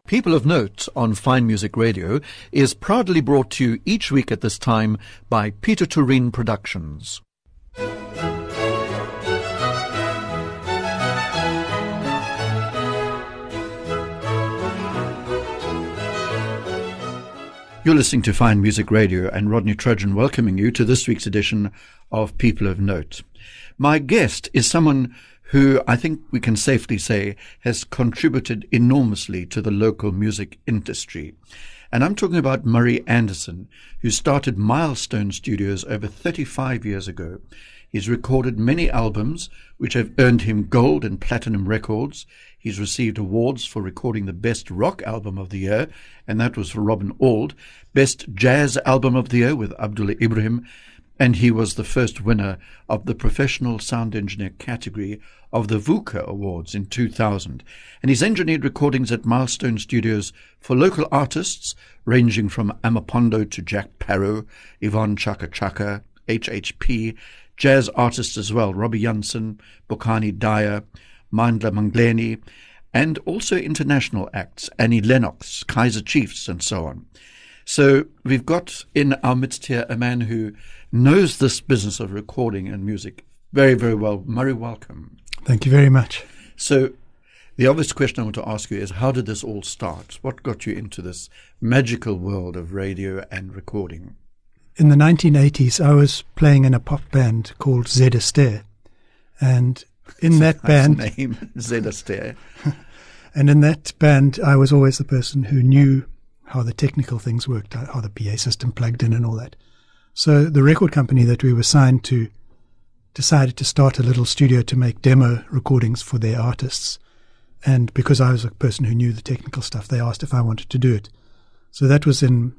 People of Note on Fine Music Radio is proudly brought to you each week at this time by Peter Turin Productions. You're listening to Fine Music Radio and Rodney Trojan welcoming you to this week's edition of People of Note. My guest is someone who I think we can safely say has contributed enormously to the local music industry. And I'm talking about Murray Anderson, who started Milestone Studios over 35 years ago. He's recorded many albums which have earned him gold and platinum records. He's received awards for recording the Best Rock Album of the Year, and that was for Robin Auld, Best Jazz Album of the Year with Abdullah Ibrahim, and he was the first winner of the Professional Sound Engineer category of the VUCA Awards in 2000. And he's engineered recordings at Milestone Studios for local artists ranging from Amapondo to Jack Parrow, Yvonne Chaka Chaka, HHP, jazz artists as well, Robbie Jansen, Bokani Dyer, Mandla Mangleni, and also international acts, Annie Lennox, Kaiser Chiefs, and so on. So we've got in our midst here a man who knows this business of recording and music very, very well. Murray, welcome. Thank you very much. So the obvious question I want to ask you is, how did this all start? What got you into this magical world of radio and recording? In the 1980s, I was playing in a pop band called Zed Astaire. And in that band... name, Zed Astaire. And in that band, I was always the person who knew how the technical things worked, how the PA system plugged in and all that. So the record company that we were signed to decided to start a little studio to make demo recordings for their artists. And because I was a person who knew the technical stuff, they asked if I wanted to do it. So that was in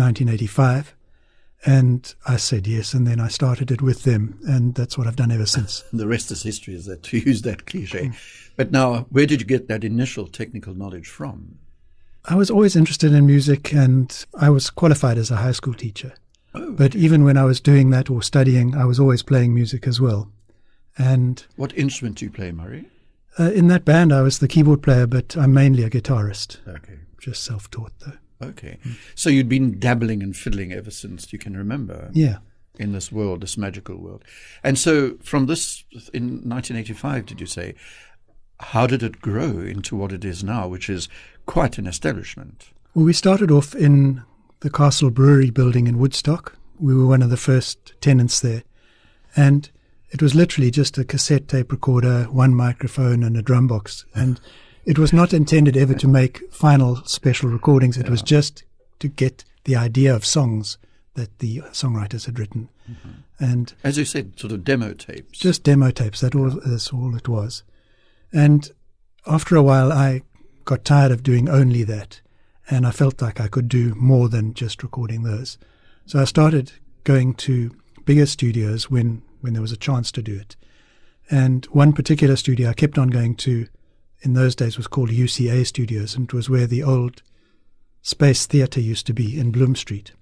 1985. And I said yes, and then I started it with them, and that's what I've done ever since. The rest is history, is that, to use that cliche. But now, where did you get that initial technical knowledge from? I was always interested in music, and I was qualified as a high school teacher. Oh. But even when I was doing that or studying, I was always playing music as well. And what instrument do you play, Murray? In that band, I was the keyboard player, but I'm mainly a guitarist. Okay. Just self-taught, though. Okay. So you'd been dabbling and fiddling ever since you can remember. Yeah. In this world, this magical world. And so from this, in 1985, did you say, how did it grow into what it is now, which is quite an establishment? Well, we started off in the Castle Brewery building in Woodstock. We were one of the first tenants there. And it was literally just a cassette tape recorder, one microphone and a drum box. And it was not intended ever to make final special recordings. It was just to get the idea of songs that the songwriters had written. Mm-hmm. And as you said, sort of demo tapes. Just demo tapes. That's all it was. And after a while, I got tired of doing only that. And I felt like I could do more than just recording those. So I started going to bigger studios when there was a chance to do it. And one particular studio I kept on going to in those days was called UCA Studios, and it was where the old Space Theatre used to be in Bloom Street.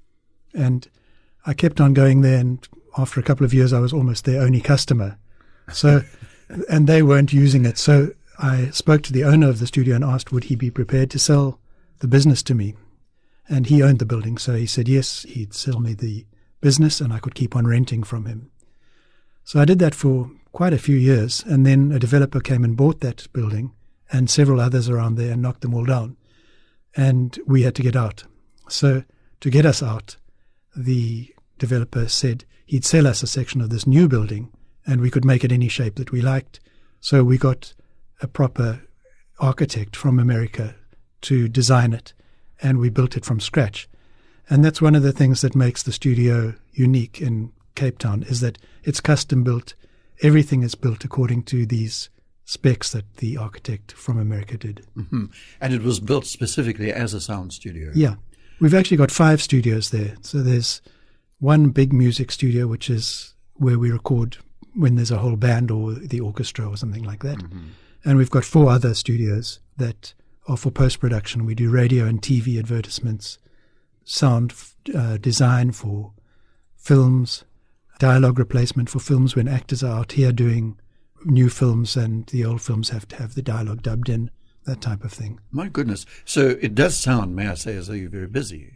And I kept on going there, and after a couple of years I was almost their only customer. So, and they weren't using it. So I spoke to the owner of the studio and asked would he be prepared to sell the business to me. And he owned the building, so he said yes, he'd sell me the business and I could keep on renting from him. So I did that for quite a few years, and then a developer came and bought that building and several others around there and knocked them all down. And we had to get out. So to get us out, the developer said he'd sell us a section of this new building and we could make it any shape that we liked. So we got a proper architect from America to design it, and we built it from scratch. And that's one of the things that makes the studio unique in Cape Town, is that it's custom built. Everything is built according to these specs that the architect from America did. Mm-hmm. And it was built specifically as a sound studio. Yeah. We've actually got 5 studios there. So there's one big music studio, which is where we record when there's a whole band or the orchestra or something like that. Mm-hmm. And we've got 4 other studios that are for post-production. We do radio and TV advertisements, sound design for films, dialogue replacement for films when actors are out here doing new films and the old films have to have the dialogue dubbed in, that type of thing. My goodness. So it does sound, may I say, as though you're very busy.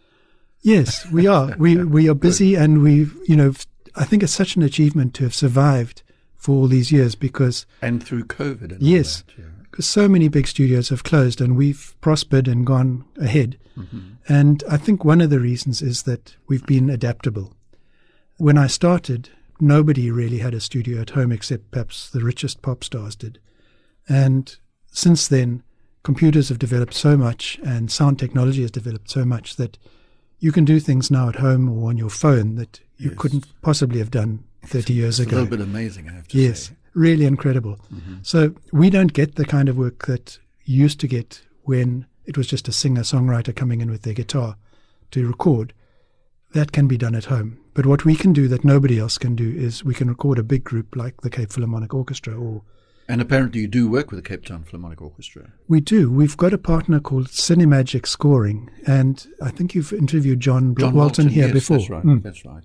Yes, we are. We are busy, and I think it's such an achievement to have survived for all these years because... And through COVID and yes, all that. Yeah. Because so many big studios have closed and we've prospered and gone ahead. Mm-hmm. And I think one of the reasons is that we've been adaptable. When I started, nobody really had a studio at home except perhaps the richest pop stars did. And since then, computers have developed so much and sound technology has developed so much that you can do things now at home or on your phone that you couldn't possibly have done 30 years ago. It's a little bit amazing, I have to say. Yes, really incredible. Mm-hmm. So we don't get the kind of work that you used to get when it was just a singer-songwriter coming in with their guitar to record. That can be done at home. But what we can do that nobody else can do is we can record a big group like the Cape Philharmonic Orchestra. And apparently you do work with the Cape Town Philharmonic Orchestra. We do. We've got a partner called Cinemagic Scoring, and I think you've interviewed John Walton here yes, before. That's right. That's right.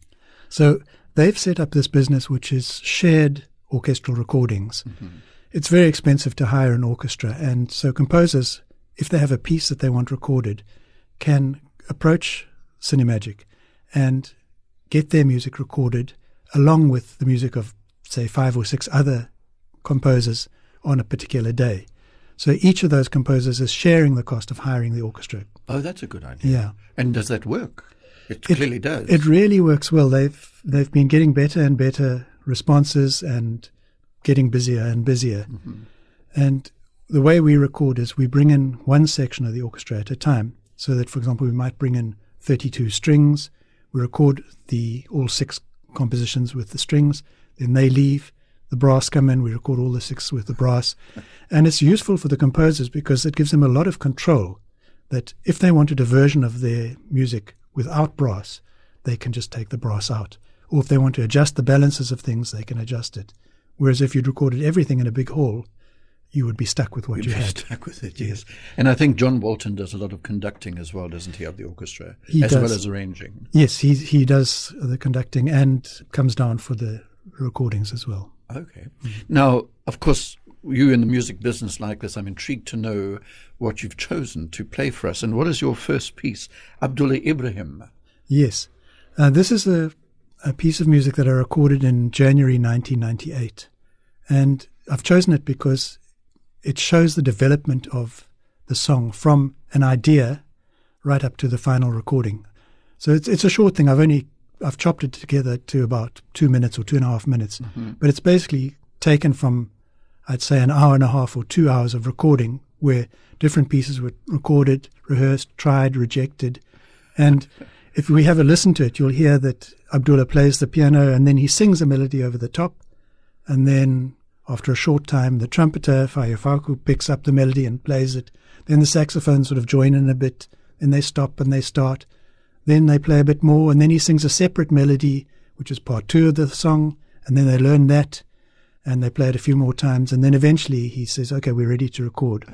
So they've set up this business which is shared orchestral recordings. Mm-hmm. It's very expensive to hire an orchestra, and so composers, if they have a piece that they want recorded, can approach Cinemagic and get their music recorded along with the music of, say, 5 or 6 other composers on a particular day. So each of those composers is sharing the cost of hiring the orchestra. Oh, that's a good idea. Yeah. And does that work? It clearly does. It really works well. They've been getting better and better responses and getting busier and busier. Mm-hmm. And the way we record is we bring in one section of the orchestra at a time. So that, for example, we might bring in 32 strings. We record all 6 compositions with the strings. Then they leave. The brass come in. We record all the 6 with the brass. And it's useful for the composers because it gives them a lot of control that if they wanted a version of their music without brass, they can just take the brass out. Or if they want to adjust the balances of things, they can adjust it. Whereas if you'd recorded everything in a big hall, you would be stuck with what you had. Stuck with it, yes. And I think John Walton does a lot of conducting as well, doesn't he, of the orchestra, as well as arranging. Yes, he does the conducting and comes down for the recordings as well. Okay. Mm-hmm. Now, of course, you in the music business like this, I'm intrigued to know what you've chosen to play for us. And what is your first piece, Abdullah Ibrahim? Yes. This is a piece of music that I recorded in January 1998. And I've chosen it because it shows the development of the song from an idea right up to the final recording. So it's a short thing. I've chopped it together to about 2 minutes or 2.5 minutes. Mm-hmm. But it's basically taken from, I'd say, an hour and a half or 2 hours of recording where different pieces were recorded, rehearsed, tried, rejected. And if we have a listen to it, you'll hear that Abdullah plays the piano and then he sings a melody over the top. And then after a short time, the trumpeter, Fayafaku, picks up the melody and plays it. Then the saxophones sort of join in a bit. Then they stop and they start. Then they play a bit more. And then he sings a separate melody, which is part 2 of the song. And then they learn that. And they play it a few more times. And then eventually he says, okay, we're ready to record.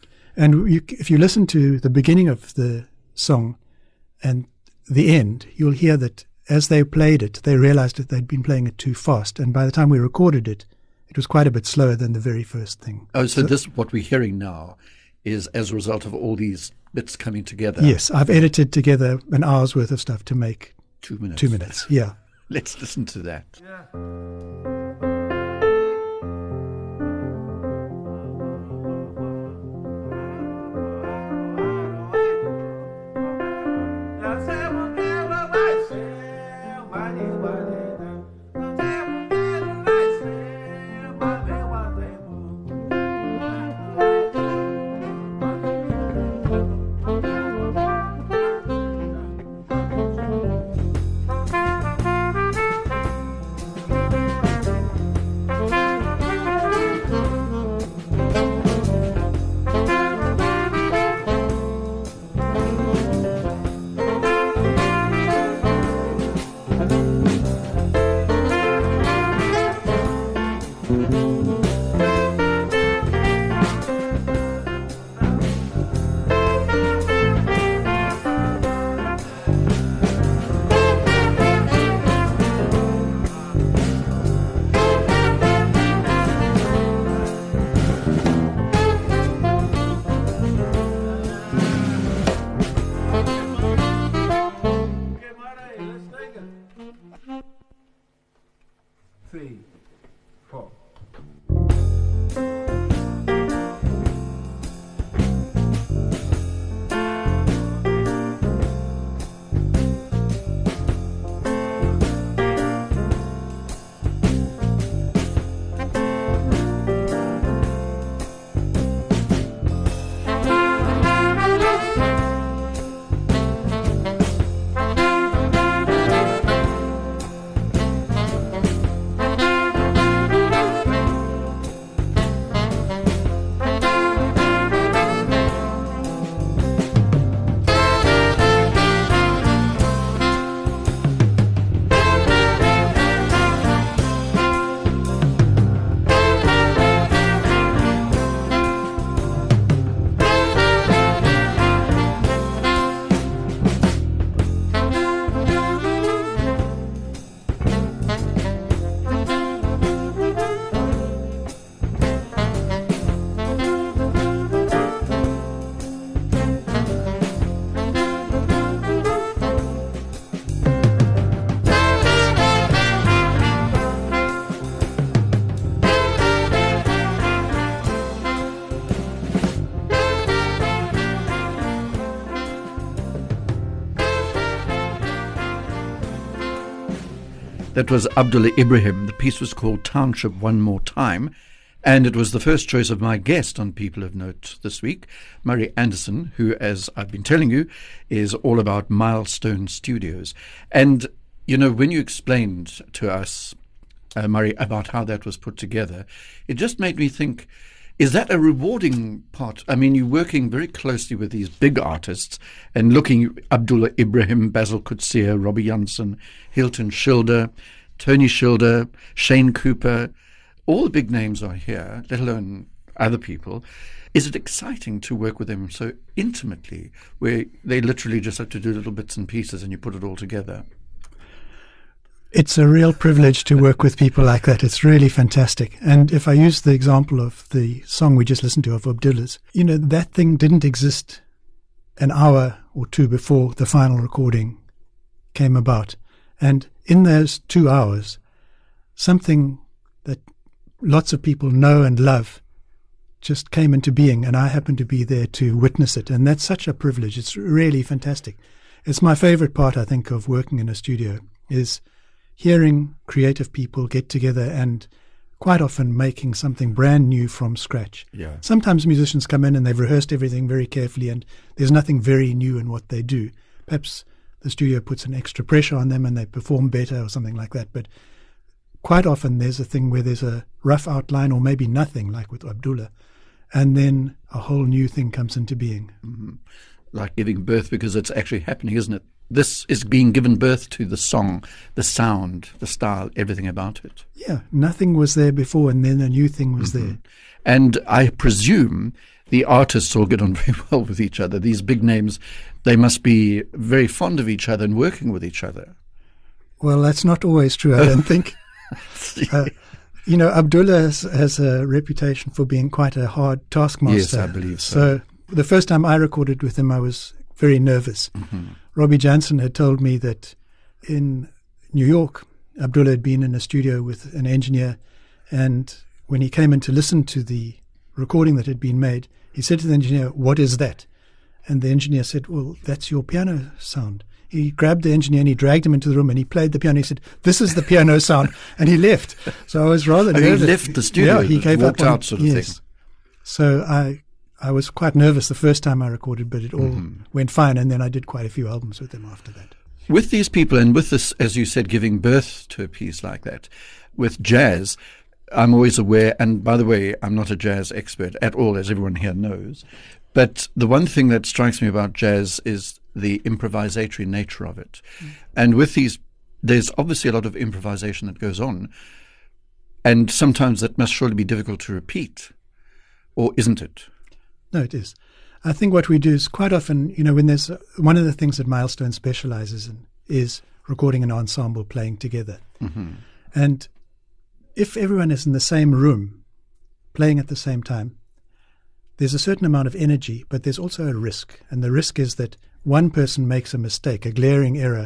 And if you listen to the beginning of the song and the end, you'll hear that as they played it, they realized that they'd been playing it too fast. And by the time we recorded it, it was quite a bit slower than the very first thing. Oh, so this, what we're hearing now, is as a result of all these bits coming together? Yes, I've edited together an hour's worth of stuff to make 2 minutes. 2 minutes, yeah. Let's listen to that. Yeah. 3, 4. That was Abdullah Ibrahim. The piece was called Township One More Time, and it was the first choice of my guest on People of Note this week, Murray Anderson, who, as I've been telling you, is all about Milestone Studios. And, you know, when you explained to us, Murray, about how that was put together, it just made me think, is that a rewarding part? I mean, you're working very closely with these big artists and looking Abdullah Ibrahim, Basil Coetzee, Robbie Janssen, Hilton Schilder, Tony Schilder, Shane Cooper. All the big names are here, let alone other people. Is it exciting to work with them so intimately, where they literally just have to do little bits and pieces and you put it all together? It's a real privilege to work with people like that. It's really fantastic. And if I use the example of the song we just listened to of Abdullah's, you know, that thing didn't exist an hour or two before the final recording came about. And in those 2 hours, something that lots of people know and love just came into being, and I happened to be there to witness it. And that's such a privilege. It's really fantastic. It's my favorite part, I think, of working in a studio, is hearing creative people get together and quite often making something brand new from scratch. Yeah. Sometimes musicians come in and they've rehearsed everything very carefully and there's nothing very new in what they do. Perhaps the studio puts an extra pressure on them and they perform better or something like that. But quite often there's a thing where there's a rough outline or maybe nothing, like with Abdullah, and then a whole new thing comes into being. Mm-hmm. Like giving birth, because it's actually happening, isn't it? This is being given birth to the song, the sound, the style, everything about it. Yeah, nothing was there before and then a new thing was there. And I presume the artists all get on very well with each other. These big names, they must be very fond of each other and working with each other. Well, that's not always true, I don't think. You know, Abdullah has a reputation for being quite a hard taskmaster. Yes, I believe so. So the first time I recorded with him, I was very nervous. Mm-hmm. Robbie Janssen had told me that in New York, Abdullah had been in a studio with an engineer, and when he came in to listen to the recording that had been made, he said to the engineer, "What is that?" And the engineer said, "Well, that's your piano sound." He grabbed the engineer and he dragged him into the room and he played the piano. He said, "This is the piano sound." And he left. So I was rather nervous. He left the studio, yeah, he gave walked up out sort of thing. So I was quite nervous the first time I recorded, but it all went fine. And then I did quite a few albums with them after that. With these people and with this, as you said, giving birth to a piece like that, with jazz, I'm always aware, and by the way, I'm not a jazz expert at all, as everyone here knows, but the one thing that strikes me about jazz is the improvisatory nature of it. And with these, there's obviously a lot of improvisation that goes on, and sometimes that must surely be difficult to repeat, or isn't it? No, it is. I think what we do is quite often, you know, when there's one of the things that Milestone specializes in is recording an ensemble playing together. Mm-hmm. And if everyone is in the same room playing at the same time, there's a certain amount of energy, but there's also a risk. And the risk is that one person makes a mistake, a glaring error,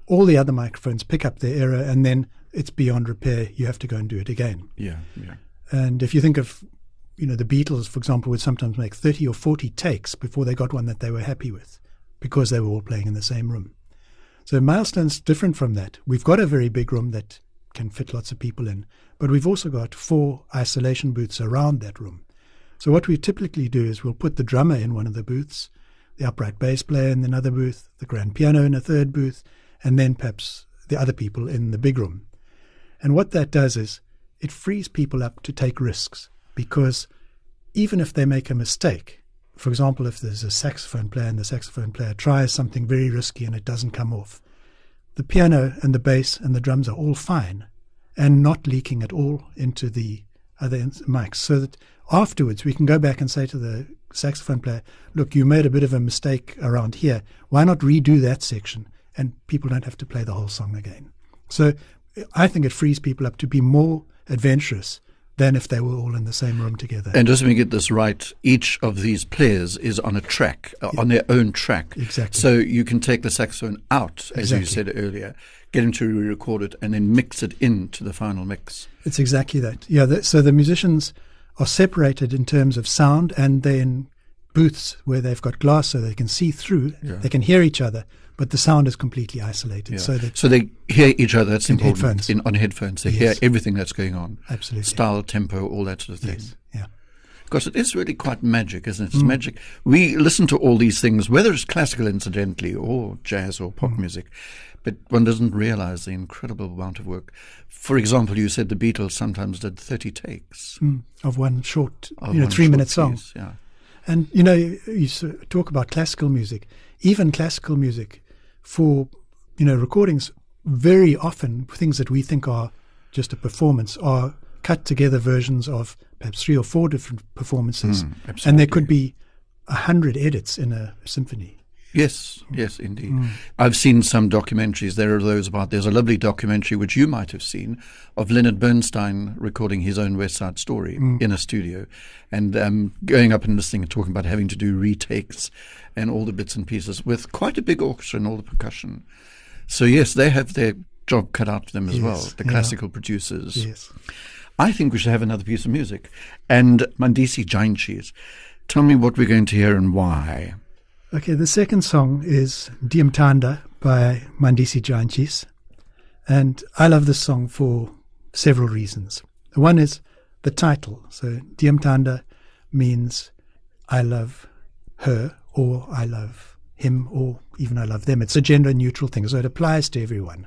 all the other microphones pick up their error, and then it's beyond repair. You have to go and do it again. Yeah, yeah. And if you think of, the Beatles, for example, would sometimes make 30 or 40 takes before they got one that they were happy with, because they were all playing in the same room. So Milestone's different from that. We've got a very big room that can fit lots of people in, but we've also got 4 isolation booths around that room. So what we typically do is we'll put the drummer in one of the booths, the upright bass player in another booth, the grand piano in a third booth, and then perhaps the other people in the big room. And what that does is it frees people up to take risks, because even if they make a mistake, for example, if there's a saxophone player and the saxophone player tries something very risky and it doesn't come off, the piano and the bass and the drums are all fine and not leaking at all into the other mics, so that afterwards we can go back and say to the saxophone player, look, you made a bit of a mistake around here. Why not redo that section? And people don't have to play the whole song again. So I think it frees people up to be more adventurous than if they were all in the same room together. And just to get this right, each of these players is on a track, on their own track. Exactly. So you can take the saxophone out, as Exactly. you said earlier, get him to re-record it, and then mix it into the final mix. It's exactly that. Yeah. So the musicians are separated in terms of sound, and they're in booths where they've got glass so they can see through. Yeah. They can hear each other, but the sound is completely isolated. Yeah. So they hear each other. That's in important. headphones. On headphones. They Yes. hear everything that's going on. Absolutely. Style, tempo, all that sort of thing. Yes. Yeah. Because it is really quite magic, isn't it? It's magic. We listen to all these things, whether it's classical, incidentally, or jazz or pop music, but one doesn't realize the incredible amount of work. For example, you said the Beatles sometimes did 30 takes. Of one short, of one 3-minute short song. piece, yeah. And, you talk about classical music. Even classical music for, recordings, very often things that we think are just a performance are cut together versions of perhaps 3 or 4 different performances. And there could be 100 edits in a symphony. Yes, indeed. I've seen some documentaries. There are those about. There's a lovely documentary which you might have seen of Leonard Bernstein recording his own West Side Story in a studio, and going up and listening and talking about having to do retakes and all the bits and pieces with quite a big orchestra and all the percussion. So yes, they have their job cut out for them as well. The classical producers. Yes. I think we should have another piece of music. And Mandisi Jantjies, tell me what we're going to hear and why. Okay, the second song is Diamtanda by Mandisi Jantjies. And I love this song for several reasons. One is the title. So Diamtanda means I love her, or I love him, or even I love them. It's a gender neutral thing, so it applies to everyone.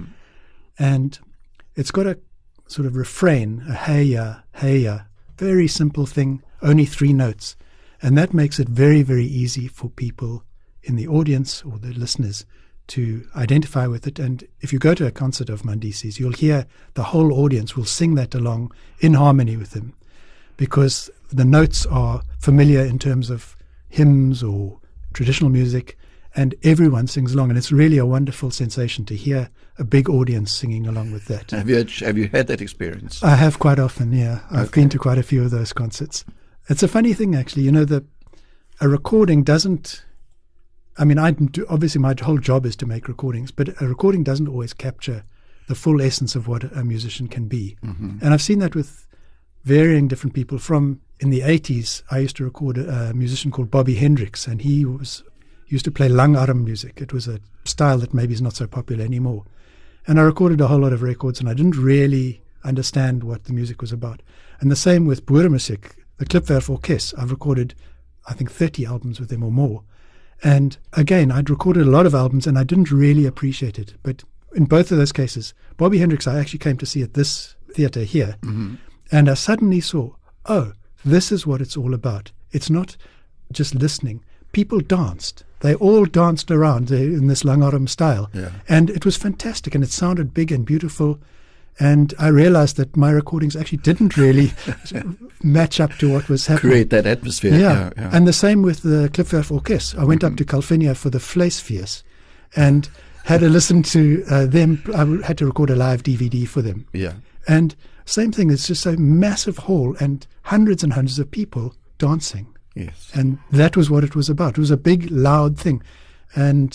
And it's got a sort of refrain, a hey-ya, hey-ya, very simple thing, only 3 notes. And that makes it very, very easy for people in the audience or the listeners to identify with it. And if you go to a concert of Mandisi's, you'll hear the whole audience will sing that along in harmony with him, because the notes are familiar in terms of hymns or traditional music, and everyone sings along. And it's really a wonderful sensation to hear a big audience singing along with that. Have you had that experience? I have quite often, yeah. I've been to quite a few of those concerts. It's a funny thing, actually. A recording doesn't. Obviously, my whole job is to make recordings, but a recording doesn't always capture the full essence of what a musician can be. And I've seen that with varying different people. From in the 80s, I used to record a musician called Bobby Hendricks, and he used to play langarm music. It was a style that maybe is not so popular anymore. And I recorded a whole lot of records, and I didn't really understand what the music was about. And the same with Boeremusik. The Klipwerf Orkest, I've recorded, I think, 30 albums with them or more. And again, I'd recorded a lot of albums and I didn't really appreciate it. But in both of those cases, Bobby Hendricks, I actually came to see at this theatre here. And I suddenly saw, oh, this is what it's all about. It's not just listening. People danced. They all danced around in this langarm style. Yeah. And it was fantastic, and it sounded big and beautiful. And I realized that my recordings actually didn't really match up to what was happening. Create that atmosphere. Yeah. And the same with the Klipwerf Orkest. I went up to Calvinia for the Vleesfees and had to listen to them. I had to record a live DVD for them. Yeah. And same thing, it's just a massive hall and hundreds of people dancing. Yes. And that was what it was about. It was a big, loud thing. And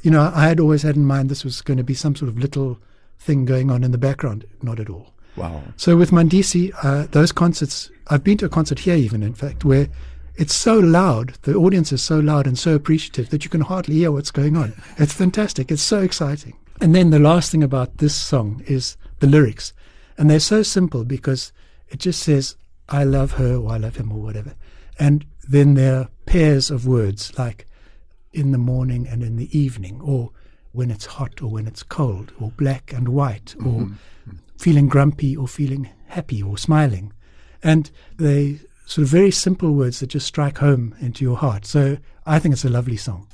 I had always had in mind this was going to be some sort of little thing going on in the background. Not at all. Wow. So with Mandisi, those concerts, I've been to a concert here even, in fact, where it's so loud, the audience is so loud and so appreciative that you can hardly hear what's going on. It's fantastic. It's so exciting. And then the last thing about this song is the lyrics. And they're so simple because it just says, I love her or I love him or whatever. And then there are pairs of words like in the morning and in the evening, or when it's hot or when it's cold, or black and white, or feeling grumpy or feeling happy or smiling. And they sort of very simple words that just strike home into your heart. So I think it's a lovely song.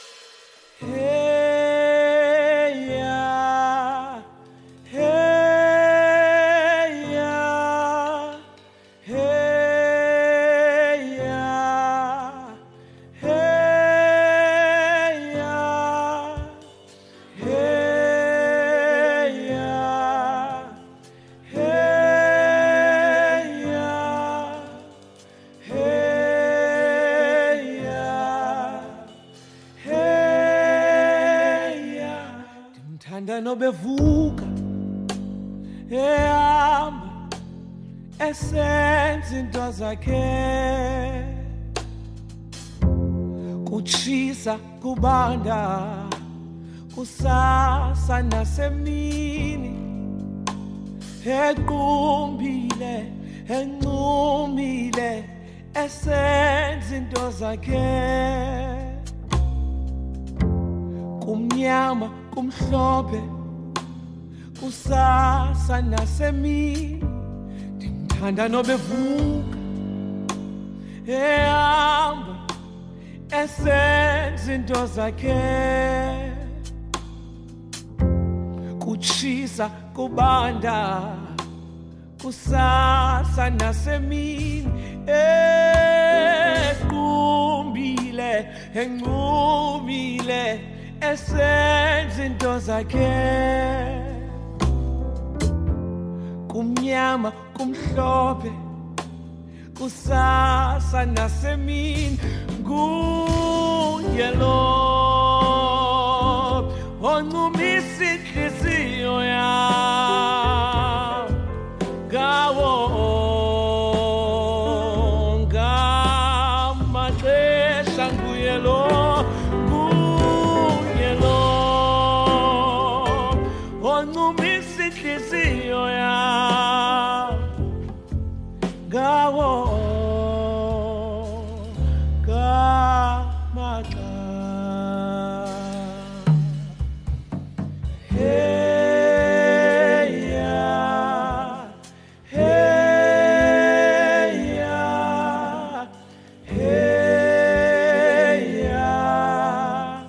Hey, yeah. Hey, yeah. Hey, yeah. Hey, yeah. Hey, yeah. Hey, yeah. Hey, yeah. Hey, yeah. Ndimthanda nobevuka ehamba esenza into zakhe, kutshisa kubanda kusasa nasemini, equmbile encumile esenza into zakhe, kumnyama kumhlophe kusasa nasemini. Ndimthanda nobevuka ehamba esenza into zakhe, kutshisa kubanda kusasa nasemini, equmbile encumile esenza into zakhe, kumnyama kumhlophe kusasa nasemini. Nguye lo oncumisa inhliziyo yami ngawo ngamaxesha. Nguye lo oncumisa inhliziyo yami ngawo ngamaxa. Hey, yeah. Hey, yeah. Hey, yeah.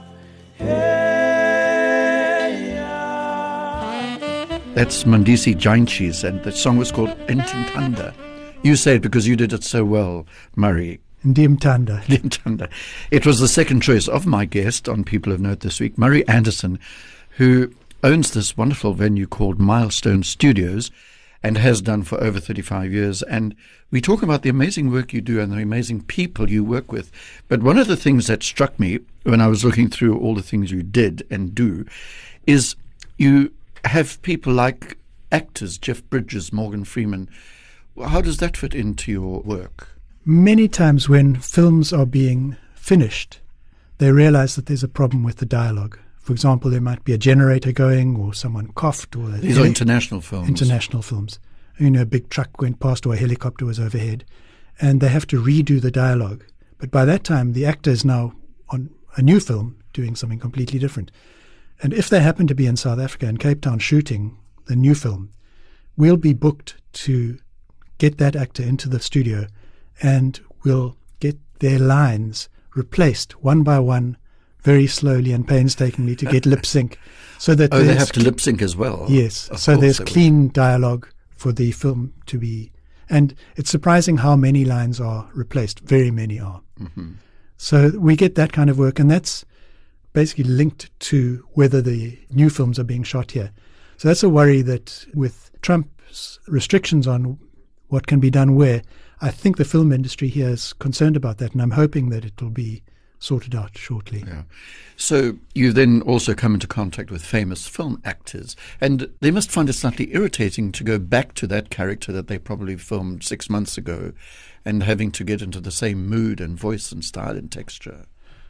Hey, yeah. That's Mandisi Jainchis, and the song was called Ndimthanda. You say it because you did it so well, Murray. Ndimthanda. Ndimthanda. It was the second choice of my guest on People of Note this week, Murray Anderson, who owns this wonderful venue called Milestone Studios and has done for over 35 years. And we talk about the amazing work you do and the amazing people you work with. But one of the things that struck me when I was looking through all the things you did and do is you have people like actors, Jeff Bridges, Morgan Freeman. How does that fit into your work? Many times when films are being finished, they realize that there's a problem with the dialogue. For example, there might be a generator going, or someone coughed, or these are international films. International films. A big truck went past, or a helicopter was overhead, and they have to redo the dialogue. But by that time, the actor is now on a new film doing something completely different. And if they happen to be in South Africa, in Cape Town, shooting the new film, we'll be booked to get that actor into the studio, and we'll get their lines replaced one by one, very slowly and painstakingly, to get lip sync, so that they have to lip sync as well. Yes, so there's clean dialogue for the film to be, and it's surprising how many lines are replaced. Very many are. Mm-hmm. So we get that kind of work, and that's basically linked to whether the new films are being shot here. So that's a worry that with Trump's restrictions on what can be done where, I think the film industry here is concerned about that, and I'm hoping that it will be sorted out shortly. Yeah. So you then also come into contact with famous film actors, and they must find it slightly irritating to go back to that character that they probably filmed 6 months ago and having to get into the same mood and voice and style and texture.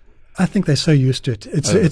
I think they're so used to it.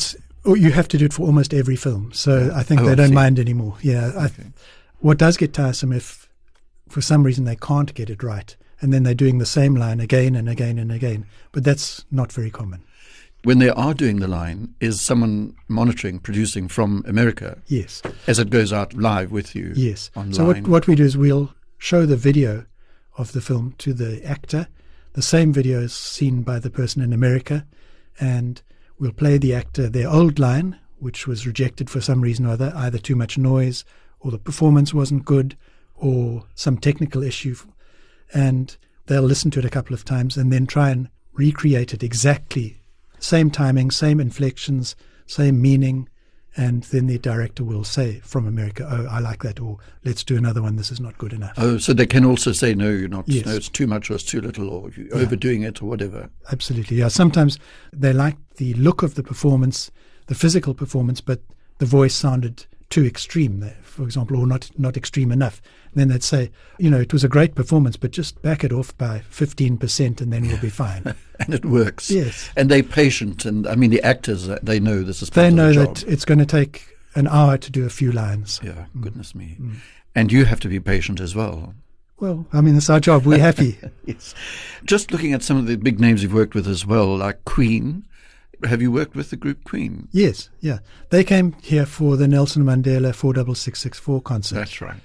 You have to do it for almost every film, so I think they don't mind anymore. Yeah. Okay. What does get tiresome if for some reason they can't get it right, and then they're doing the same line again and again and again, but that's not very common. When they are doing the line, is someone monitoring, producing from America? Yes. As it goes out live with you? Yes. Online? So what we do is we'll show the video of the film to the actor. The same video is seen by the person in America, and we'll play the actor their old line, which was rejected for some reason or other, either too much noise or the performance wasn't good or some technical issue, and they'll listen to it a couple of times and then try and recreate it exactly. Same timing, same inflections, same meaning, and then the director will say from America, "Oh, I like that," or "Let's do another one, this is not good enough." Oh, so they can also say, "No, you're not, yes. No, it's too much or it's too little, or you're overdoing it or whatever." Absolutely, yeah. Sometimes they like the look of the performance, the physical performance, but the voice sounded too extreme there, for example, or not extreme enough. And then they'd say, "It was a great performance, but just back it off by 15% and then we'll be fine." And it works. Yes. And they're patient. And I mean, the actors, they know this is part They of know the job. that it's going to take an hour to do a few lines. Yeah, goodness me. And you have to be patient as well. Well, I mean, it's our job. We're happy. Yes. Just looking at some of the big names you've worked with as well, like Queen. Have you worked with the group Queen? Yes, yeah. They came here for the Nelson Mandela 46664 concert. That's right.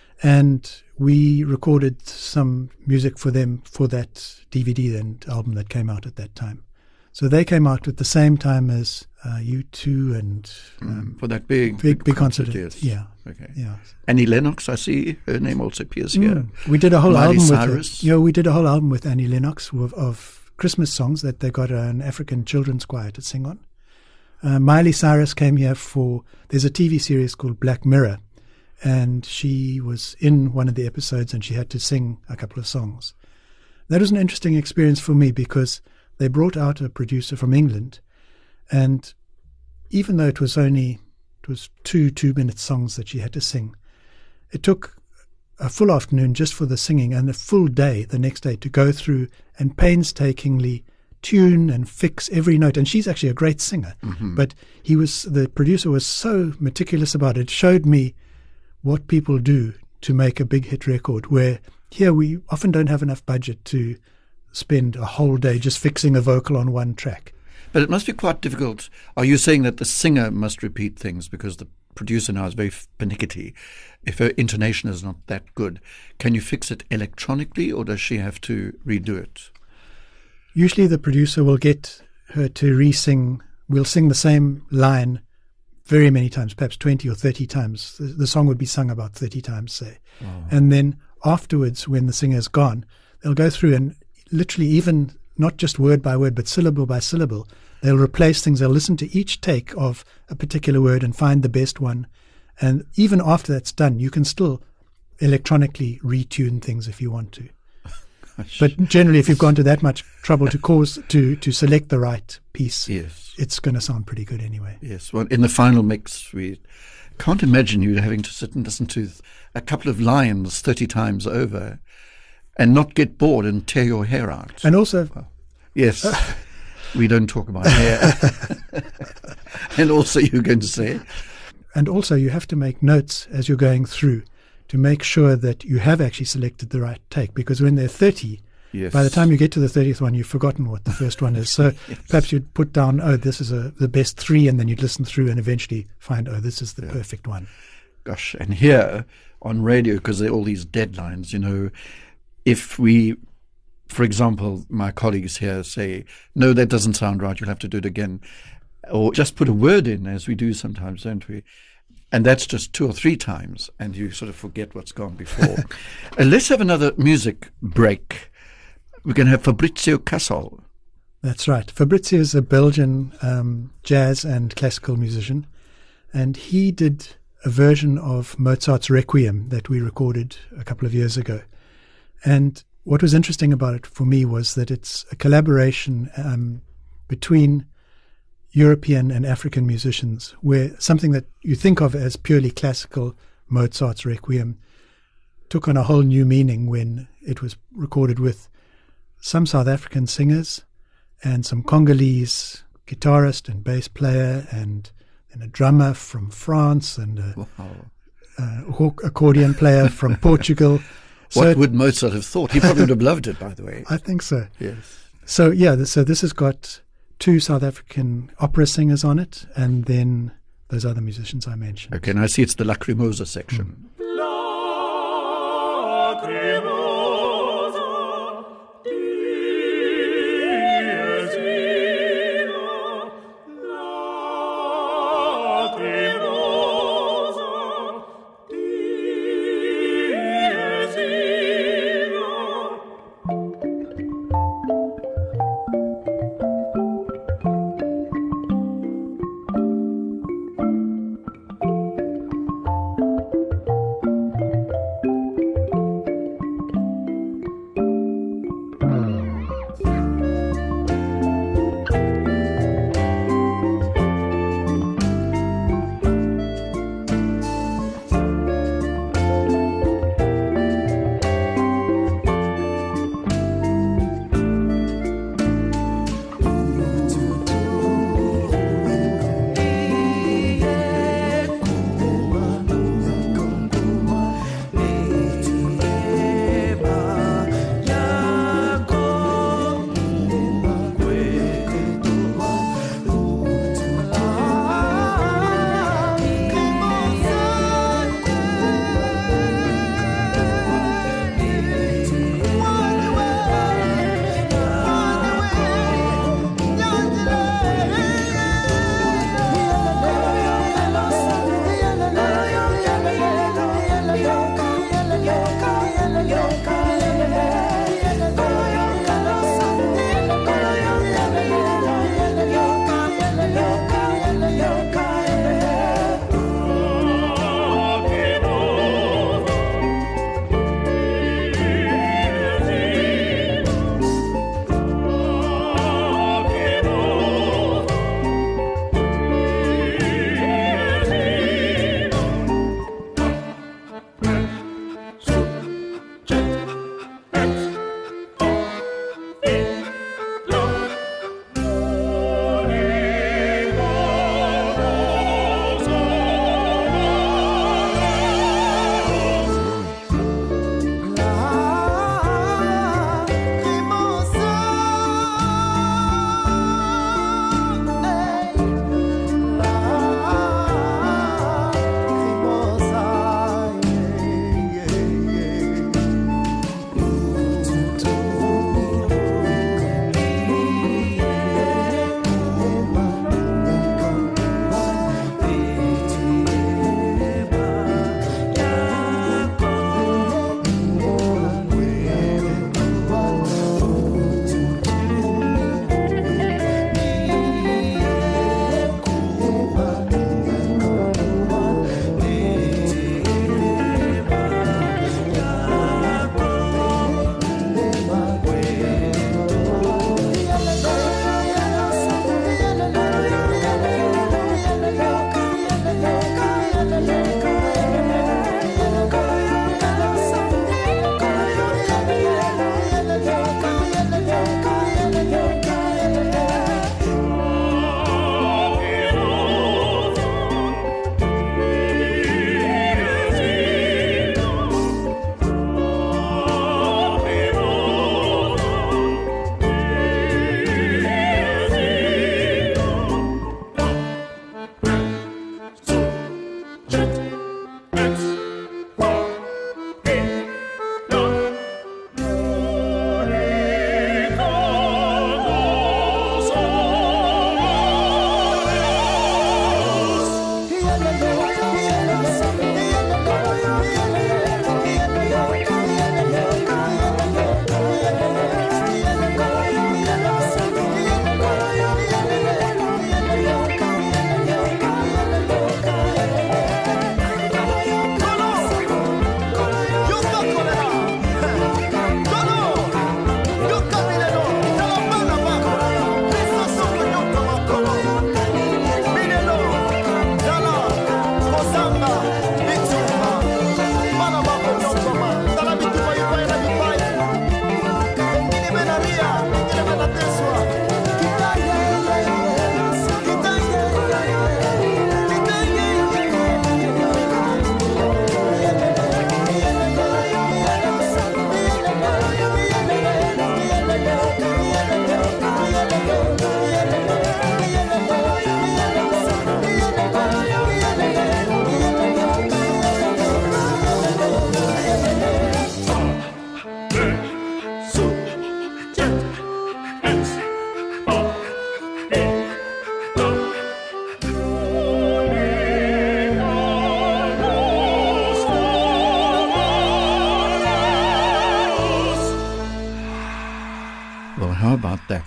And we recorded some music for them for that DVD and album that came out at that time. So they came out at the same time as U2 and for that big concert. Yes. Yeah. Okay. Yeah. Annie Lennox, I see her name also appears here. We did a whole Miley album Cyrus. with her. We did a whole album with Annie Lennox of Christmas songs that they got an African children's choir to sing on. Miley Cyrus came here there's a TV series called Black Mirror, and she was in one of the episodes and she had to sing a couple of songs. That was an interesting experience for me because they brought out a producer from England, and even though it was two 2-minute songs that she had to sing, it took a full afternoon just for the singing and a full day the next day to go through and painstakingly tune and fix every note. And she's actually a great singer, but the producer was so meticulous about it. It showed me what people do to make a big hit record, where here we often don't have enough budget to spend a whole day just fixing a vocal on one track. But it must be quite difficult. Are you saying that the singer must repeat things because the producer now is very pernickety? If her intonation is not that good, can you fix it electronically, or does she have to redo it? Usually the producer will get her to re-sing. We'll sing the same line very many times, perhaps 20 or 30 times. The song would be sung about 30 times, say. Oh. And then afterwards, when the singer's gone, they'll go through and literally, even not just word by word, but syllable by syllable, they'll replace things. They'll listen to each take of a particular word and find the best one. And even after that's done, you can still electronically retune things if you want to. But generally, if you've gone to that much trouble to select the right piece, yes, it's going to sound pretty good anyway. Yes. Well, in the final mix, we can't imagine you having to sit and listen to a couple of lines 30 times over and not get bored and tear your hair out. And also, yes, we don't talk about hair. And also, you're going to say, and also you have to make notes as you're going through to make sure that you have actually selected the right take, because when they're 30, yes, by the time you get to the 30th one, you've forgotten what the first one is. So yes, perhaps you'd put down, this is the best 3, and then you'd listen through and eventually find, this is the perfect one. Gosh, and here on radio, because there are all these deadlines, if we, for example, my colleagues here say, no, that doesn't sound right, you'll have to do it again, or just put a word in, as we do sometimes, don't we? And that's just 2 or 3 times, and you sort of forget what's gone before. Let's have another music break. We're going to have Fabrizio Cassol. That's right. Fabrizio is a Belgian jazz and classical musician, and he did a version of Mozart's Requiem that we recorded a couple of years ago. And what was interesting about it for me was that it's a collaboration between European and African musicians, where something that you think of as purely classical, Mozart's Requiem, took on a whole new meaning when it was recorded with some South African singers and some Congolese guitarist and bass player and a drummer from France and a accordion player from Portugal. What would Mozart have thought? He probably would have loved it, by the way. I think so. Yes. So, yeah, so this has got 2 South African opera singers on it, and then those other musicians I mentioned. Okay, and I see it's the Lacrimosa section.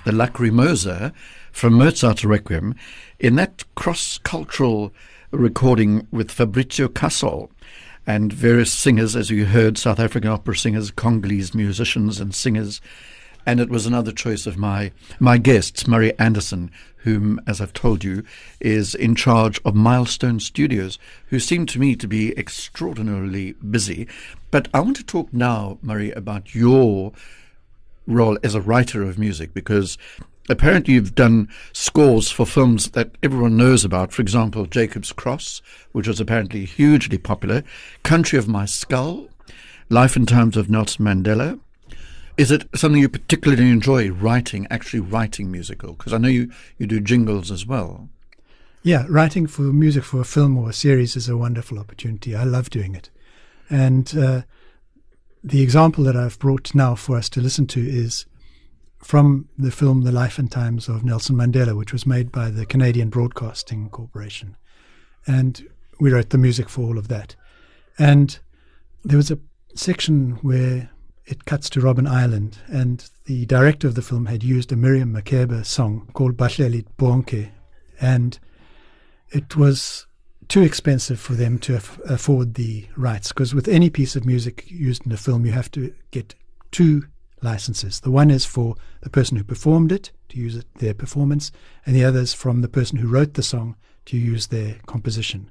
the Lacrimosa from Mozart's Requiem, in that cross-cultural recording with Fabrizio Casal and various singers, as you heard, South African opera singers, Congolese musicians and singers. And it was another choice of my guests, Murray Anderson, whom, as I've told you, is in charge of Milestone Studios, who seem to me to be extraordinarily busy. But I want to talk now, Murray, about your role as a writer of music, because apparently you've done scores for films that everyone knows about. For example, Jacob's Cross, which was apparently hugely popular, Country of My Skull, Life and Times of Nelson Mandela. Is it something you particularly enjoy actually writing musical? Because I know you do jingles as well. Yeah, writing for music for a film or a series is a wonderful opportunity. I love doing it. And the example that I've brought now for us to listen to is from the film The Life and Times of Nelson Mandela, which was made by the Canadian Broadcasting Corporation. And we wrote the music for all of that. And there was a section where it cuts to Robben Island, and the director of the film had used a Miriam Makeba song called Bahleli Bonke, and it was too expensive for them to afford the rights, because with any piece of music used in a film you have to get two licenses. The one is for the person who performed it, to use their performance, and the other is from the person who wrote the song to use their composition.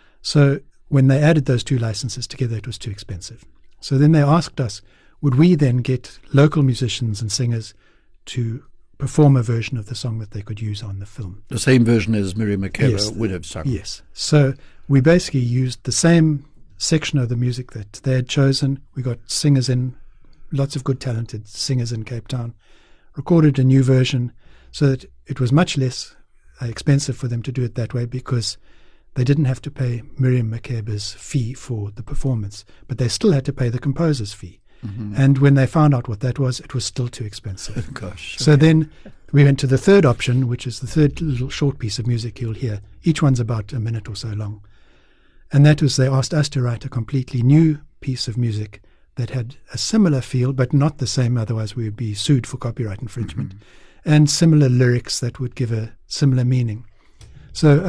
So when they added those two licenses together, it was too expensive. So then they asked us, would we then get local musicians and singers to perform a version of the song that they could use on the film? The same version as Miriam Makeba would have sung. Yes. So we basically used the same section of the music that they had chosen. We got singers in, lots of good talented singers in Cape Town, recorded a new version so that it was much less expensive for them to do it that way, because they didn't have to pay Miriam Makeba's fee for the performance, but they still had to pay the composer's fee. Mm-hmm. And when they found out what that was, it was still too expensive. Gosh. So then we went to the third option, which is the third little short piece of music you'll hear. Each one's about a minute or so long. And that was, they asked us to write a completely new piece of music that had a similar feel, but not the same, otherwise we would be sued for copyright infringement, and similar lyrics that would give a similar meaning. So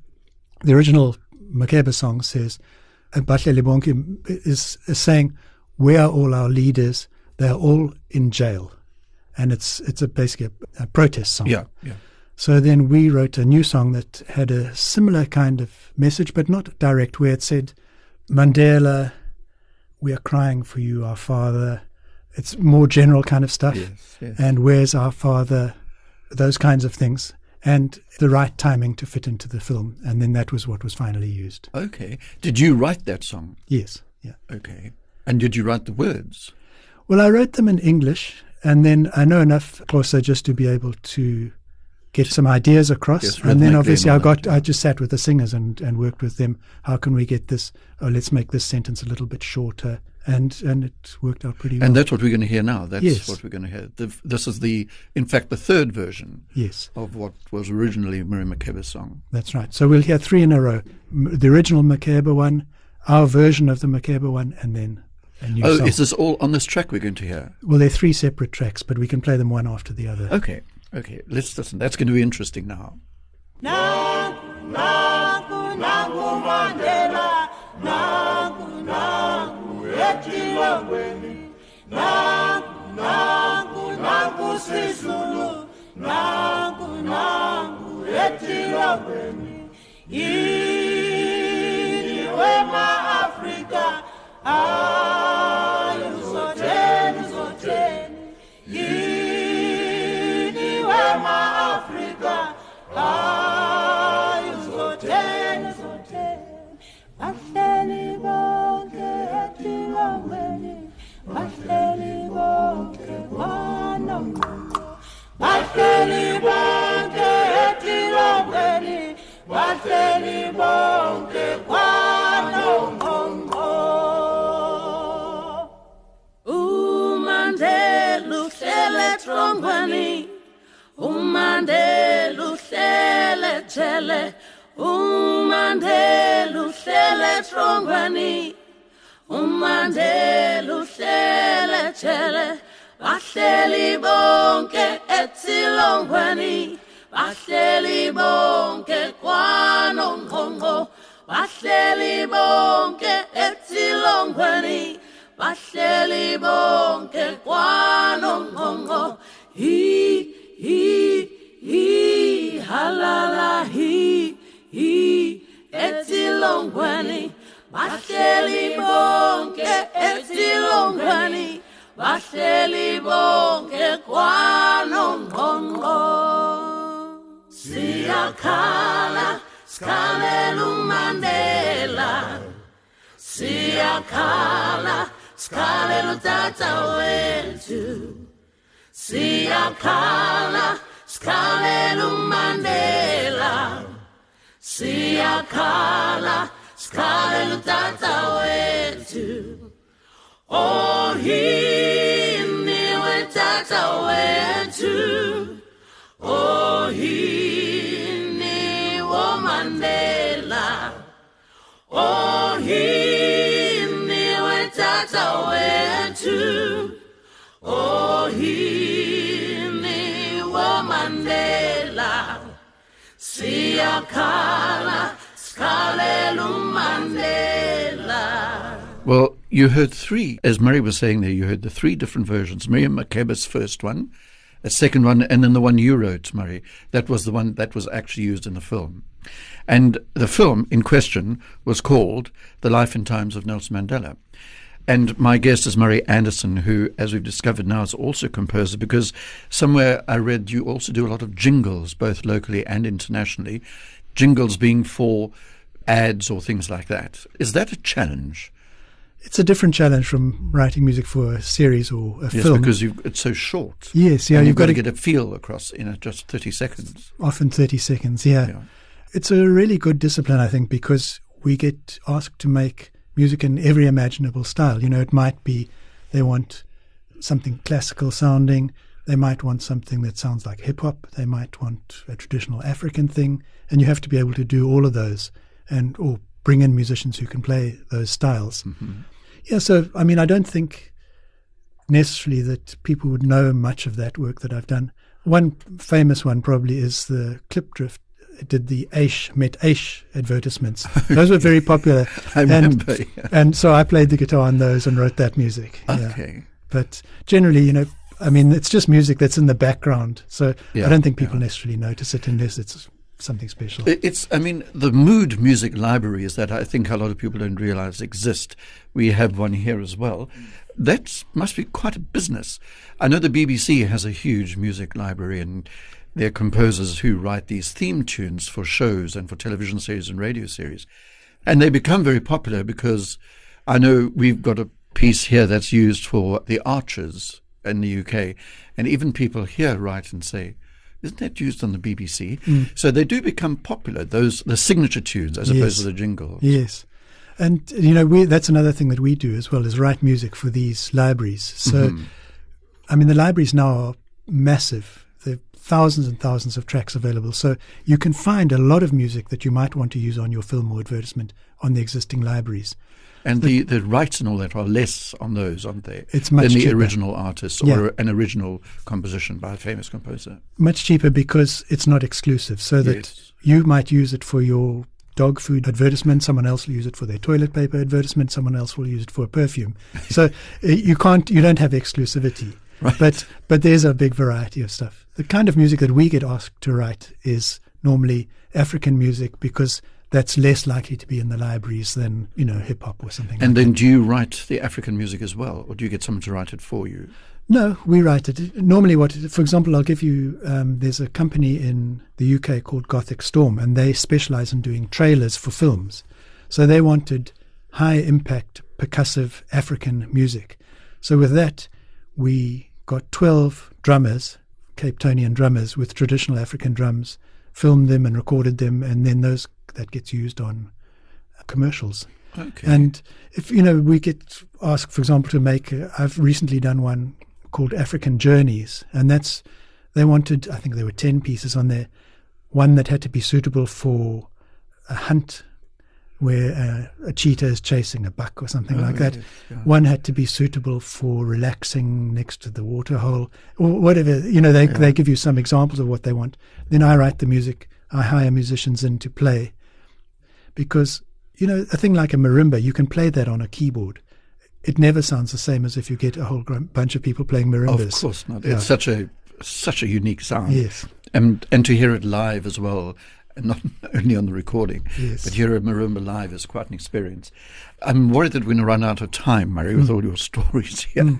the original Makeba song says, Bahleli Bonke is saying, where are all our leaders? They are all in jail. And it's basically a protest song. Yeah. So then we wrote a new song that had a similar kind of message, but not direct, where it said, Mandela, we are crying for you, our father. It's more general kind of stuff. Yes. And where's our father? Those kinds of things. And the right timing to fit into the film. And then that was what was finally used. Okay. Did you write that song? Yes. Yeah. Okay. And did you write the words? Well, I wrote them in English, and then I know enough also just to be able to get some ideas across. Yes, and then obviously I just sat with the singers and worked with them. How can we get this? Oh, let's make this sentence a little bit shorter. And it worked out pretty well. And that's what we're going to hear now. That's yes. what we're going to hear. This is in fact, the third version yes. of what was originally Miriam Makeba's song. That's right. So we'll hear three in a row. The original Makeba one, our version of the Makeba one, and then a new song. Is this all on this track we're going to hear? Well, they're three separate tracks, but we can play them one after the other. Okay. Let's listen. That's going to be interesting now. Nangu Mandela, nangu etilongweni, nangu Sisulu, nangu etilongweni, iwe ma Africa, ayu zoteni, iwe ma Africa, ayu zoteni, bahleli bonke etilongweni, bahleli bonke kwanongqongqo, bahleli bonke etilongweni, bahleli bonke kwanongqongqo. uMandela uhlele etrongweni, uMandela uhlele ejele, uMandela uhlele etrongweni, uMandela uhlele ejele, bahleli bonke etilongweni bahleli bonke kwanongqongqo bahleli bonke etilongweni bahleli bonke kwanongqongqo hi halala hi etilongweni bahleli bonke etilongweni bahleli bonke kwanongqongqo siyakhala sikhalela uMandela siyakhala sikhalela utata wethu siyakhala sikhalela uMandela siyakhala sikhalela utata wethu oh hini wetata wethu oh hini woMandela oh hini wetata wethu oh hini woMandela siyakhala sikhalela uMandela. Well, you heard three, as Murray was saying there, you heard the three different versions. Miriam Makeba's first one, a second one, and then the one you wrote, Murray. That was the one that was actually used in the film. And the film in question was called The Life and Times of Nelson Mandela. And my guest is Murray Anderson, who, as we've discovered now, is also a composer, because somewhere I read you also do a lot of jingles, both locally and internationally, jingles being for ads or things like that. Is that a challenge? It's a different challenge from writing music for a series or a film. Yes, because it's so short. Yes, yeah. And you've got to get a feel across in just 30 seconds. Often 30 seconds, yeah. It's a really good discipline, I think, because we get asked to make music in every imaginable style. You know, it might be they want something classical sounding. They might want something that sounds like hip-hop. They might want a traditional African thing. And you have to be able to do all of those or bring in musicians who can play those styles. Mm-hmm. Yeah, so, I mean, I don't think necessarily that people would know much of that work that I've done. One famous one probably is the Klipdrift. It did the Aish Met Aish advertisements. Those were very popular. I remember. And so I played the guitar on those and wrote that music. Okay. Yeah. But generally, you know, I mean, it's just music that's in the background. So I don't think people necessarily notice it unless it's something special. I mean, the mood music libraries that I think a lot of people don't realize exist. We have one here as well. That must be quite a business. I know the BBC has a huge music library, and they're composers who write these theme tunes for shows and for television series and radio series. And they become very popular because I know we've got a piece here that's used for the Archers in the UK. And even people here write and say, isn't that used on the BBC? So they do become popular, the signature tunes as opposed to the jingle. Yes. And, you know, that's another thing that we do as well, is write music for these libraries. So, I mean, the libraries now are massive. There are thousands and thousands of tracks available. So you can find a lot of music that you might want to use on your film or advertisement on the existing libraries. And the rights and all that are less on those, aren't they? It's much than the cheaper. Original artist or an original composition by a famous composer. Much cheaper because it's not exclusive. So that you might use it for your dog food advertisement, someone else will use it for their toilet paper advertisement, someone else will use it for a perfume. So you don't have exclusivity. Right. But there's a big variety of stuff. The kind of music that we get asked to write is normally African music, because that's less likely to be in the libraries than, you know, hip-hop or something. And then that. Do you write the African music as well, or do you get someone to write it for you? No, we write it. Normally for example, I'll give you, there's a company in the UK called Gothic Storm, and they specialize in doing trailers for films. So they wanted high-impact, percussive African music. So with that, we got 12 drummers, Cape Townian drummers with traditional African drums, filmed them and recorded them, and then that gets used on commercials. Okay. And if, you know, we get asked, for example, to make, I've recently done one called African Journeys, and they wanted, I think there were 10 pieces on there, one that had to be suitable for a hunt where a cheetah is chasing a buck or something like that. Yes, yeah. One had to be suitable for relaxing next to the waterhole or whatever. They give you some examples of what they want. Then I write the music. I hire musicians in to play. Because, a thing like a marimba, you can play that on a keyboard. It never sounds the same as if you get a whole bunch of people playing marimbas. Of course not. Yeah. It's such a unique sound. Yes. And to hear it live as well, and not only on the recording, Yes. but hear a marimba live is quite an experience. I'm worried that we're going to run out of time, Murray, with all your stories here.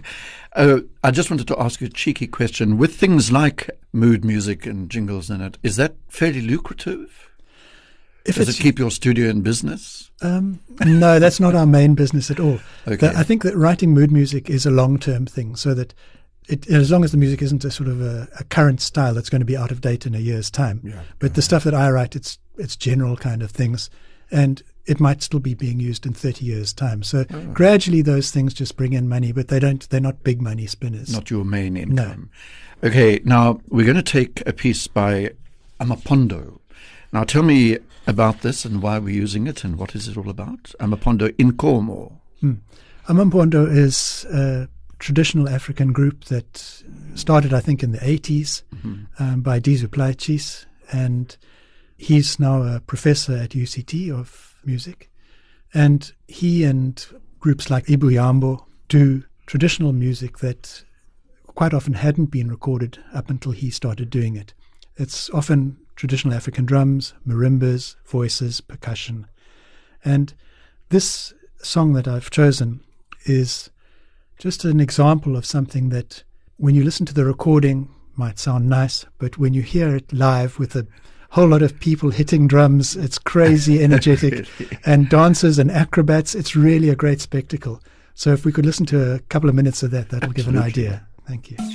I just wanted to ask you a cheeky question. With things like mood music and jingles in it, is that fairly lucrative? Does it keep your studio in business? No, that's not our main business at all. Okay. I think that writing mood music is a long-term thing, so that as long as the music isn't a sort of a current style that's going to be out of date in a year's time. Yeah. But the stuff that I write, it's general kind of things, and it might still be being used in 30 years' time. So gradually those things just bring in money, but they're not big money spinners. Not your main income. No. Okay, now we're going to take a piece by Amapondo. Now tell me about this and why we're using it and what is it all about? Amapondo Inkomo. Amapondo is a traditional African group that started, I think, in the 80s by Dizu Plaichis, and he's now a professor at UCT of music. And he and groups like Ibu Yambo do traditional music that quite often hadn't been recorded up until he started doing it. It's often traditional African drums, marimbas, voices, percussion. And this song that I've chosen is just an example of something that when you listen to the recording might sound nice, but when you hear it live with a whole lot of people hitting drums, it's crazy energetic, and dancers and acrobats, it's really a great spectacle. So if we could listen to a couple of minutes of that, that'll give an idea. Thank you.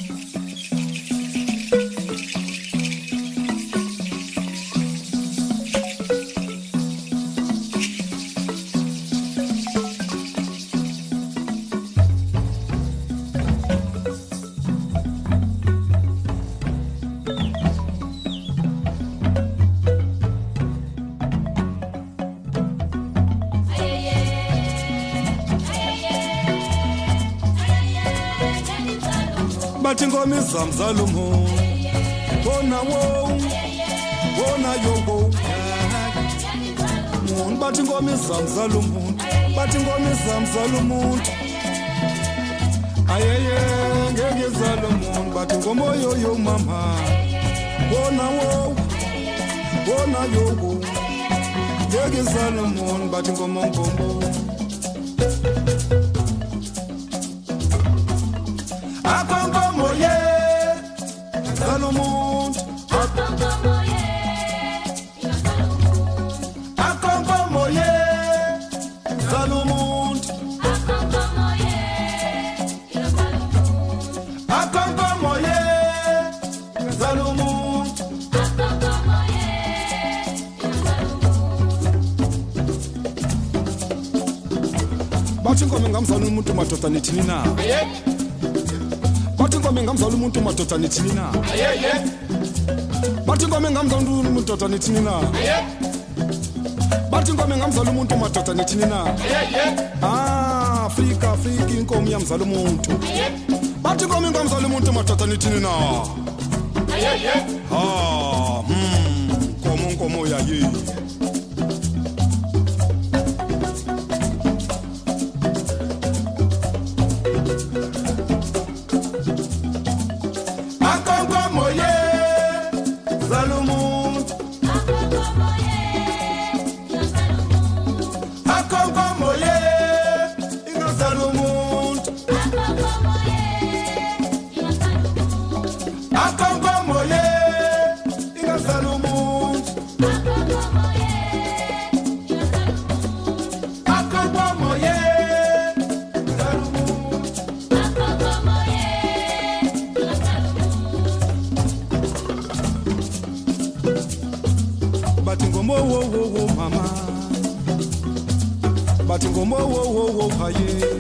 Bathi ngomi zamzalumo bona wo bona yobo mun bathi ngomi zamzalumo bathi ngomi zamzalumo ayeye ngeke zalumo bathi ngomo yo mama bona wo bona yobo ngeke zalumo bathi ngomo ngombo bathi ngome ngamzala umuntu madoda nithini na bathi ngome ngamzala umuntu madoda nithini na bathi ngome ngamzala umuntu madoda nithini na bathi ngome ngamzala umuntu madoda nithini na Afrika inkomo yamzala umuntu bathi ngome ngamzala umuntu madoda nithini na komo yayi bathi ngomo wo mama bathi ngomo wo haye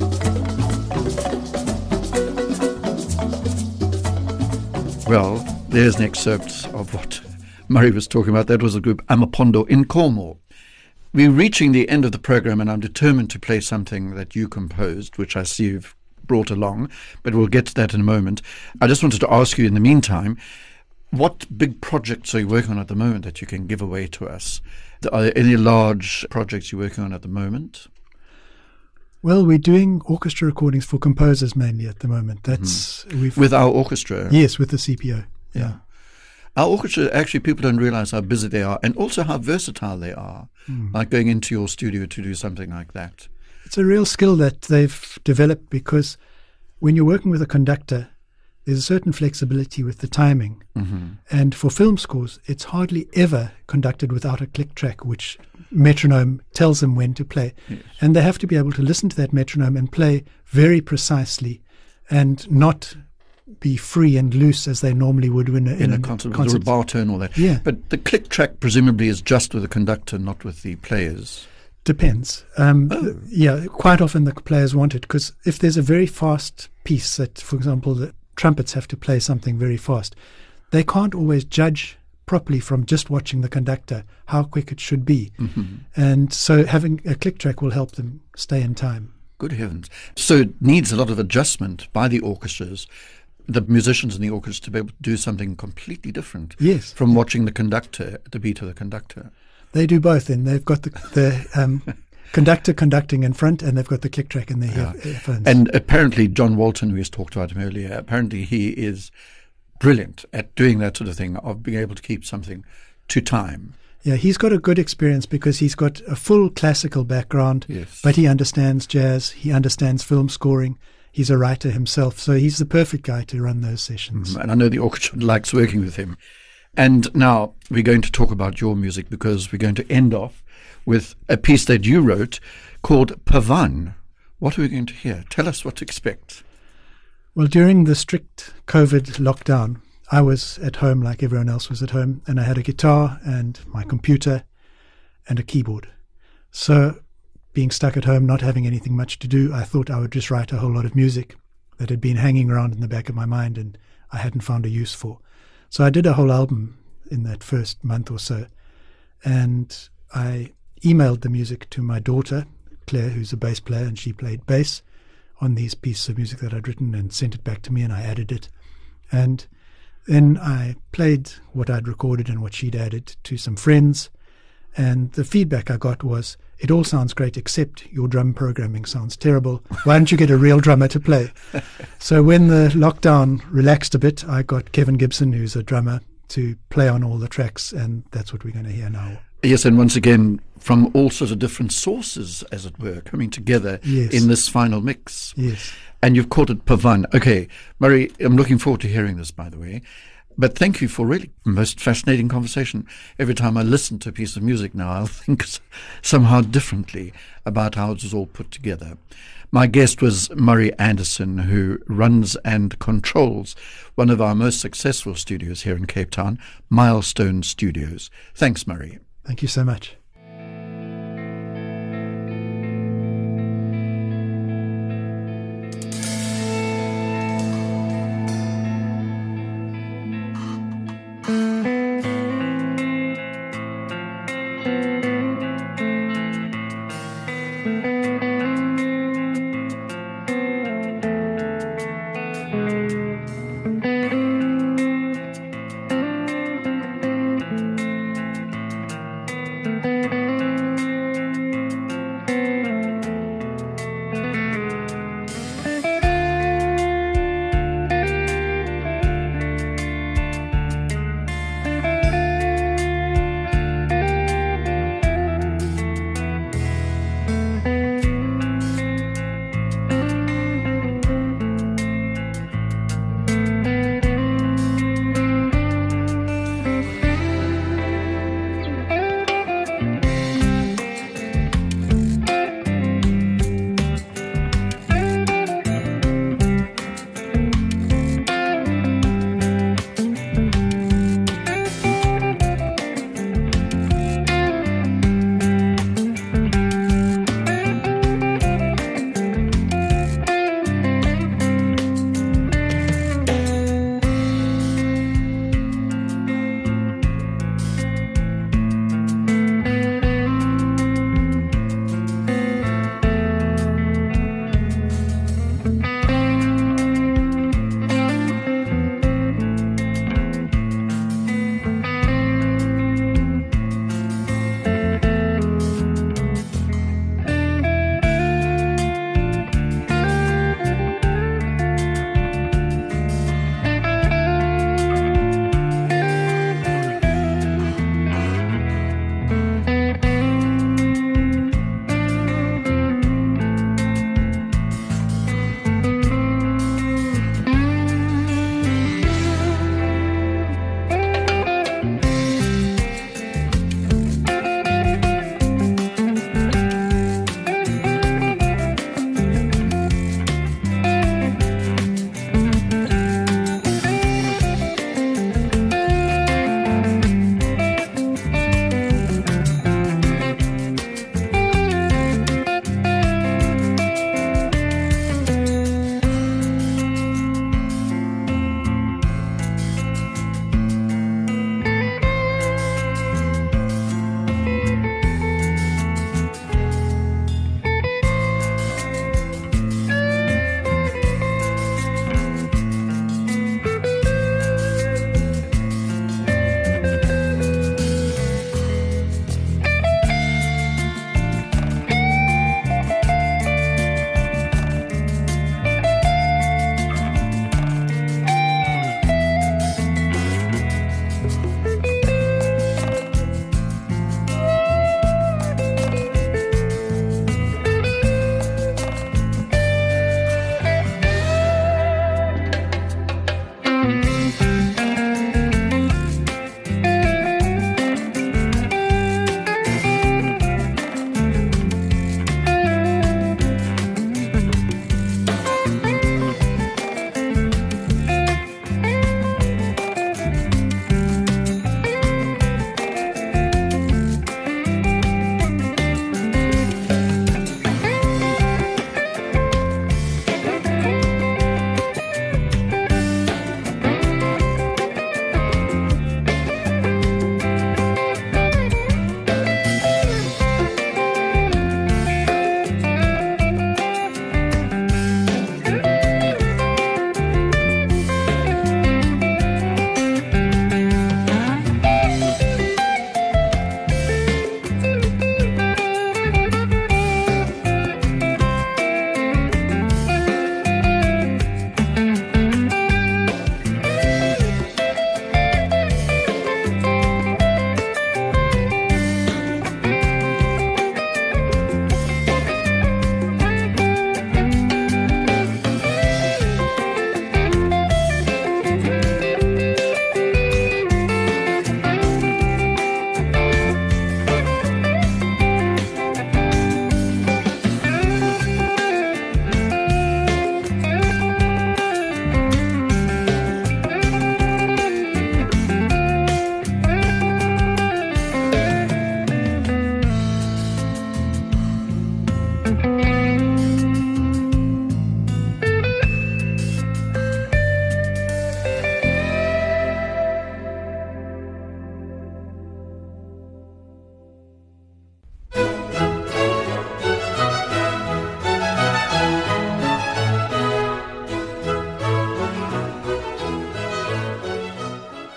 Well, There's an excerpt of what Murray was talking about. That was the group Amapondo in Cornwall. We're reaching the end of the program, and I'm determined to play something that you composed, which I see you've brought along, but we'll get to that in a moment. I just wanted to ask you in the meantime, what big projects are you working on at the moment that you can give away to us? Are there any large projects you're working on at the moment? Well, we're doing orchestra recordings for composers mainly at the moment. That's with our orchestra? Yes, with the CPO. Yeah. Our orchestra, actually, people don't realize how busy they are and also how versatile they are, like going into your studio to do something like that. It's a real skill that they've developed, because when you're working with a conductor, there's a certain flexibility with the timing. And for film scores, it's hardly ever conducted without a click track, which metronome tells them when to play. Yes. And they have to be able to listen to that metronome and play very precisely and not be free and loose as they normally would in a concert. With a rubato and all that. Yeah. But the click track presumably is just with the conductor, not with the players. Depends. Yeah, quite often the players want it, because if there's a very fast piece that, for example, the trumpets have to play something very fast, they can't always judge properly from just watching the conductor how quick it should be. And so having a click track will help them stay in time. Good heavens. So it needs a lot of adjustment by the orchestras, the musicians in the orchestra, to be able to do something completely different from watching the conductor, the beat of the conductor. They do both, and they've got the conductor conducting in front, and they've got the click track in their earphones. And apparently John Walton, we just talked about him earlier, apparently he is brilliant at doing that sort of thing, of being able to keep something to time. Yeah, he's got a good experience because he's got a full classical background, but he understands jazz, he understands film scoring. He's a writer himself, so he's the perfect guy to run those sessions. And I know the orchestra likes working with him. And now we're going to talk about your music, because we're going to end off with a piece that you wrote called Pavan. What are we going to hear? Tell us what to expect. Well, during the strict COVID lockdown, I was at home like everyone else was at home, and I had a guitar and my computer and a keyboard. So being stuck at home, not having anything much to do, I thought I would just write a whole lot of music that had been hanging around in the back of my mind and I hadn't found a use for. So I did a whole album in that first month or so, and I emailed the music to my daughter, Claire, who's a bass player, and she played bass on these pieces of music that I'd written, and sent it back to me, and I added it. And then I played what I'd recorded and what she'd added to some friends, and the feedback I got was, it all sounds great except your drum programming sounds terrible. Why don't you get a real drummer to play? So when the lockdown relaxed a bit, I got Kevin Gibson, who's a drummer, to play on all the tracks, and that's what we're going to hear now. Yes, and once again, from all sorts of different sources, as it were, coming together in this final mix. Yes. And you've called it Pavan. Okay, Murray, I'm looking forward to hearing this, by the way. But thank you for really most fascinating conversation. Every time I listen to a piece of music now, I'll think somehow differently about how it was all put together. My guest was Murray Anderson, who runs and controls one of our most successful studios here in Cape Town, Milestone Studios. Thanks, Murray. Thank you so much.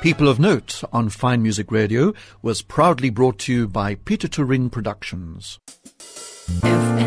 People of Note on Fine Music Radio was proudly brought to you by Peter Turin Productions. If